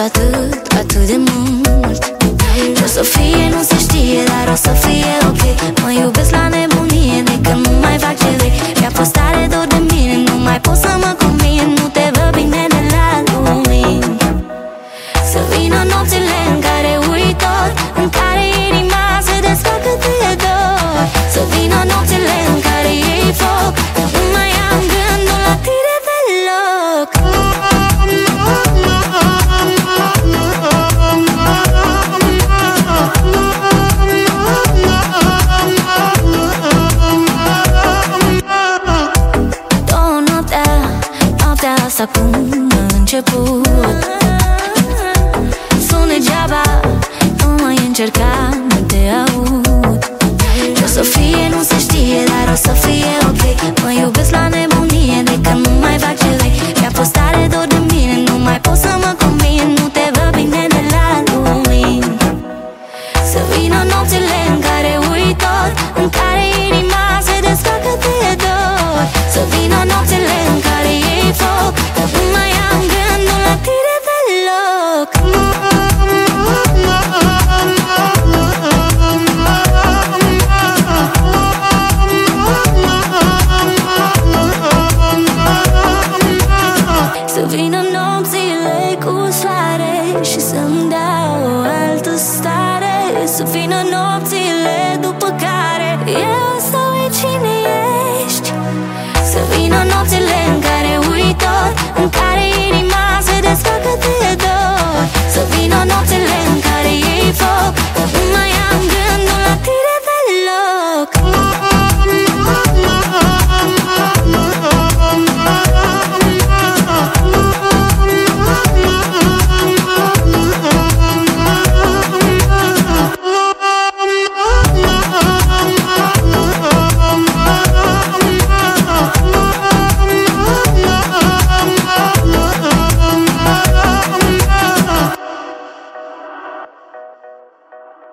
atât de mult. Și o să fie, nu se știe, dar o să fie ok. Mă iubesc la nebunie de când nu mai fac ce vrei. Mi-a fost tare dor de mine, nu mai pot să mă convin. Nu te văd bine de la lumini. Să vină nopțile în care uit tot, în care inima se desfacă de dor. Să vină nopțile în care iei foc, nu mai am gândul la tine deloc. Noaptea asta cum a început, sunt degeaba, nu mai încerca, nu te aud. Și o să fie, nu se știe, dar o să fie ok. Mă iubesc la nebunie de când nu mai fac ce vrei. Mi-a fost tare dor de mine, nu mai pot să mă convin. Nu te văd bine de la lumini. Să vină nopțile în care uit tot, în care inima se desfacă de dor. Să vină nopțile în care iei foc, nu mai am gândul la tine deloc. Să vină nopțile cu soare și să-mi dau o altă stare. Să vină nopțile după care